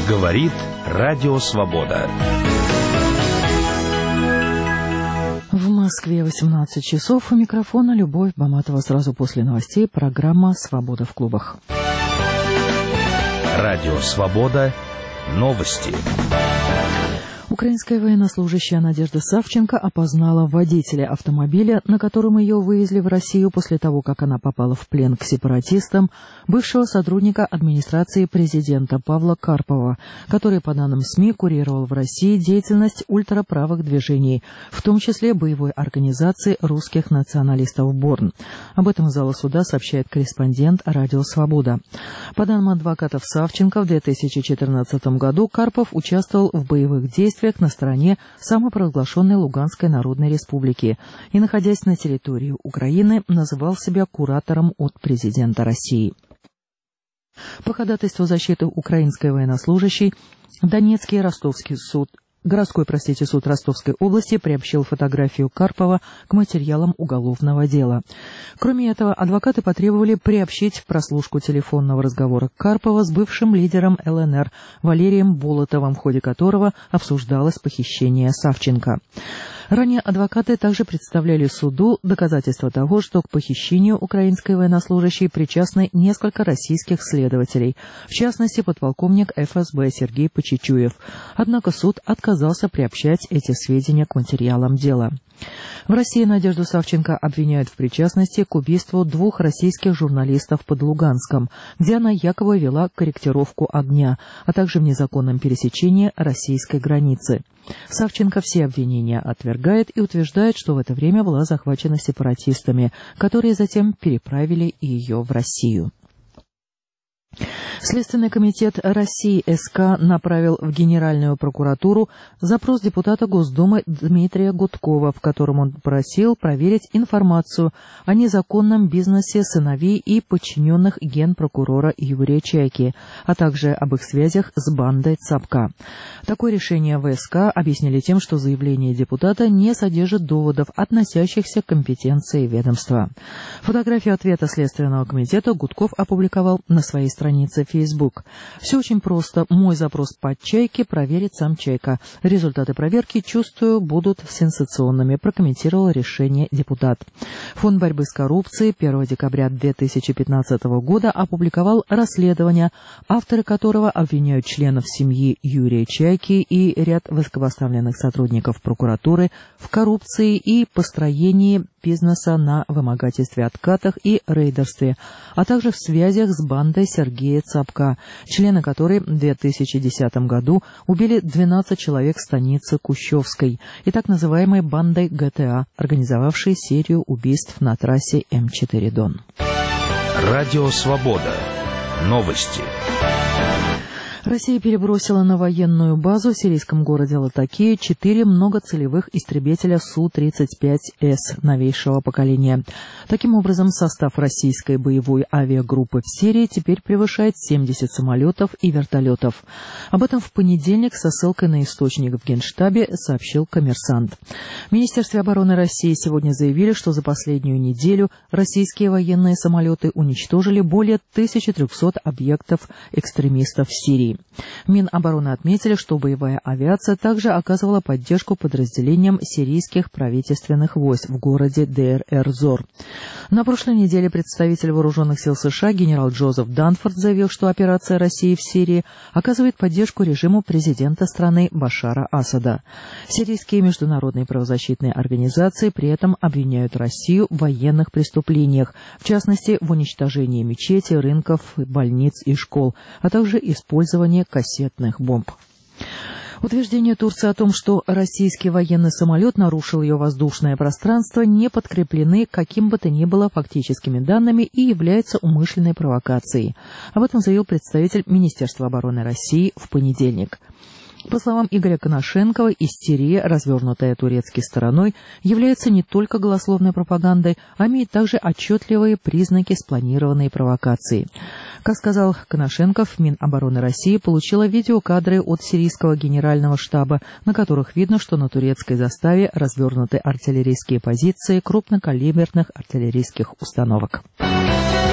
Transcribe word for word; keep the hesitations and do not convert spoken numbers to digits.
Говорит Радио Свобода. В Москве восемнадцать часов. У микрофона Любовь Баматова. Сразу после новостей программа «Свобода в клубах». Радио Свобода. Новости. Украинская военнослужащая Надежда Савченко опознала водителя автомобиля, на котором ее вывезли в Россию после того, как она попала в плен к сепаратистам, бывшего сотрудника администрации президента Павла Карпова, который, по данным СМИ, курировал в России деятельность ультраправых движений, в том числе боевой организации русских националистов «Борн». Об этом из зала суда сообщает корреспондент «Радио Свобода». По данным адвокатов Савченко, в две тысячи четырнадцатом году Карпов участвовал в боевых действиях на стороне самопровозглашенной Луганской Народной Республики и, находясь на территории Украины, называл себя куратором от президента России. По ходатайству защиты украинской военнослужащей Донецкий и Ростовский суд Городской, простите, суд Ростовской области приобщил фотографию Карпова к материалам уголовного дела. Кроме этого, адвокаты потребовали приобщить прослушку телефонного разговора Карпова с бывшим лидером эл эн эр Валерием Болотовым, в ходе которого обсуждалось похищение Савченко. Ранее адвокаты также представляли суду доказательства того, что к похищению украинской военнослужащей причастны несколько российских следователей, в частности, подполковник эф эс бэ Сергей Почечуев. Однако суд отказался приобщать эти сведения к материалам дела. В России Надежду Савченко обвиняют в причастности к убийству двух российских журналистов под Луганском, где она якобы вела корректировку огня, а также в незаконном пересечении российской границы. Савченко все обвинения отвергает и утверждает, что в это время была захвачена сепаратистами, которые затем переправили ее в Россию. Следственный комитет России эс ка направил в Генеральную прокуратуру запрос депутата Госдумы Дмитрия Гудкова, в котором он просил проверить информацию о незаконном бизнесе сыновей и подчиненных генпрокурора Юрия Чайки, а также об их связях с бандой Цапка. Такое решение в эс ка объяснили тем, что заявление депутата не содержит доводов, относящихся к компетенции ведомства. Фотографию ответа Следственного комитета Гудков опубликовал на своей странице Facebook. Все очень просто. Мой запрос по Чайке проверит сам Чайка. Результаты проверки, чувствую, будут сенсационными, прокомментировал решение депутат. Фонд борьбы с коррупцией первого декабря две тысячи пятнадцатого года опубликовал расследование, авторы которого обвиняют членов семьи Юрия Чайки и ряд высокопоставленных сотрудников прокуратуры в коррупции и построении бизнеса на вымогательстве, откатах и рейдерстве, а также в связях с бандой Сергея Цапка, члены которой в две тысячи десятом году убили двенадцать человек в станице Кущевской, и так называемой бандой гэ тэ а, организовавшей серию убийств на трассе эм четыре Дон. Радио Свобода. Новости. Россия перебросила на военную базу в сирийском городе Латакия четыре многоцелевых истребителя Су тридцать пять эс новейшего поколения. Таким образом, состав российской боевой авиагруппы в Сирии теперь превышает семьдесят самолетов и вертолетов. Об этом в понедельник со ссылкой на источник в Генштабе сообщил «Коммерсант». В Министерстве обороны России сегодня заявили, что за последнюю неделю российские военные самолеты уничтожили более тысячи трехсот объектов экстремистов в Сирии. В Минобороны отметили, что боевая авиация также оказывала поддержку подразделениям сирийских правительственных войск в городе Дейр-эр-Зор. На прошлой неделе представитель вооруженных сил США генерал Джозеф Данфорд заявил, что операция России в Сирии оказывает поддержку режиму президента страны Башара Асада. Сирийские международные правозащитные организации при этом обвиняют Россию в военных преступлениях, в частности, в уничтожении мечетей, рынков, больниц и школ, а также использовании кассетных бомб. Утверждения Турции о том, что российский военный самолет нарушил ее воздушное пространство, не подкреплены каким бы то ни было фактическими данными и являются умышленной провокацией. Об этом заявил представитель Министерства обороны России в понедельник. По словам Игоря Коношенкова, истерия, развернутая турецкой стороной, является не только голословной пропагандой, а имеет также отчетливые признаки спланированной провокации. Как сказал Коношенков, Минобороны России получила видеокадры от сирийского генерального штаба, на которых видно, что на турецкой заставе развернуты артиллерийские позиции крупнокалиберных артиллерийских установок.